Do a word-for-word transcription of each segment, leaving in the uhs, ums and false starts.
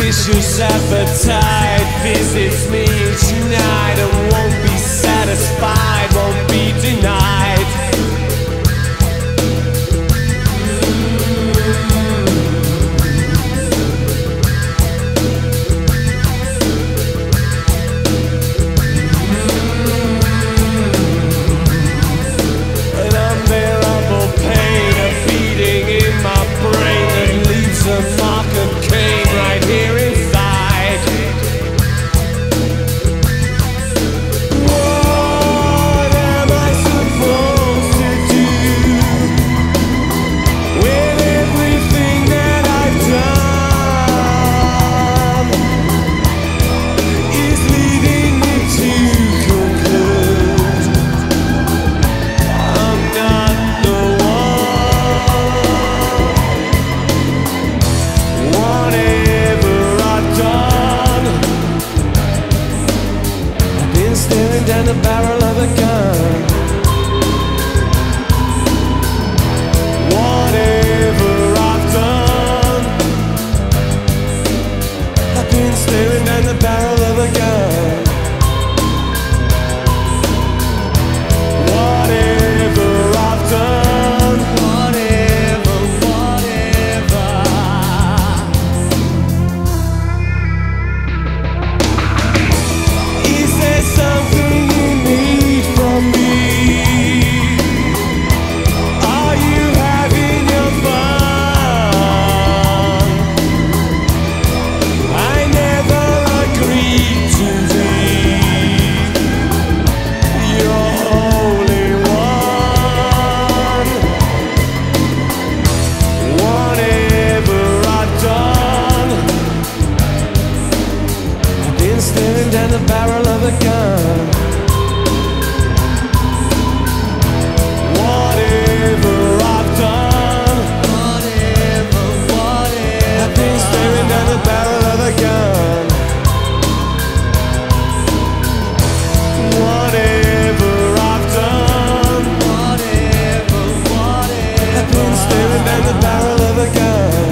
vicious appetite visits me each night and won't be satisfied, won't be denied. An unbearable pain, a beating in my brain that leaves a mark of Cain right here inside. What am I supposed to do with everything that I've done? Is leading me to conclude I'm not the one. Whatever I've done, I've been staring down the barrel of a gun. Whatever I've done, I've been staring down the barrel of a gun. Whatever I've done, whatever, whatever. Is there something you need from me? Are you having your fun? I never agreed to be your holy one. Whatever I've done, I've been staring down the barrel of a gun. Whatever I've done, whatever, whatever. I've been staring down the barrel of a gun. Whatever I've done, whatever, whatever. I've been staring down the barrel of a gun.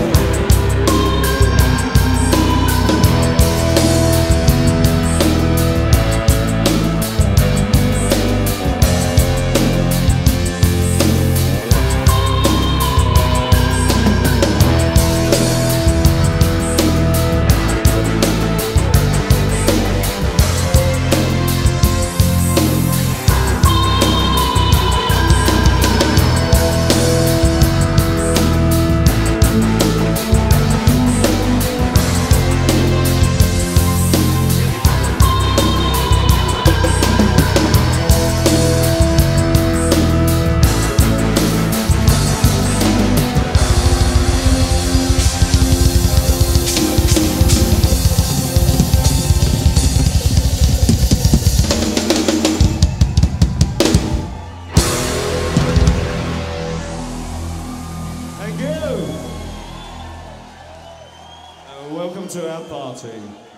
Thank you. Uh, welcome to our party.